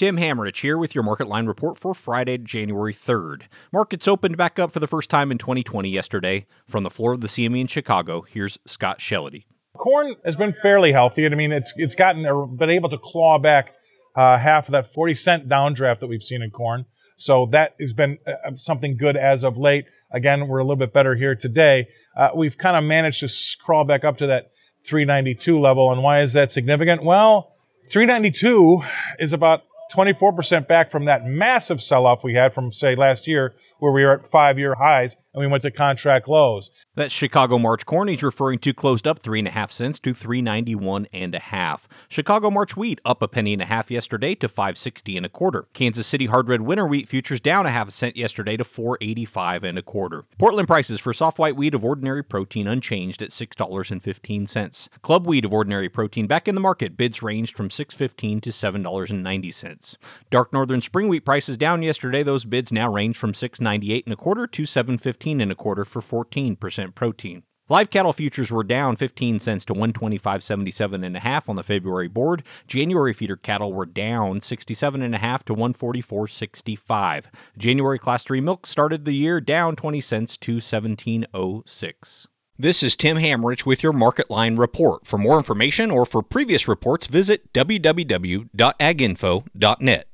Tim Hamrich here with your Market Line report for Friday, January 3rd. Markets opened back up for the first time in 2020 yesterday. From the floor of the CME in Chicago, here's Scott Shellady. Corn has been fairly healthy. I mean, it's been able to claw back half of that 40-cent downdraft that we've seen in corn. So that has been something good as of late. Again, we're a little bit better here today. We've kind of managed to crawl back up to that 392 level. And why is that significant? Well, 392 is about 24% back from that massive sell-off we had from, say, last year, where we were at 5-year highs and we went to contract lows. That Chicago March corn he's referring to closed up 3.5 cents to $3.91.5. Chicago March wheat up 1.5 pennies yesterday to $5.60 Kansas City hard red winter wheat futures down 0.5 cent yesterday to $4.85 Portland prices for soft white wheat of ordinary protein unchanged at $6.15. Club wheat of ordinary protein back in the market. Bids ranged from $6.15 to $7.90. Dark northern spring wheat prices down yesterday. Those bids now range from $6.98 to $7.15 for 14% protein. Live cattle futures were down 15 cents to $125.77.5 on the February board. January feeder cattle were down 67.5 to $144.65. January class 3 milk started the year down 20 cents to $17.06. This is Tim Hamrich with your Market Line report. For more information or for previous reports, visit www.aginfo.net.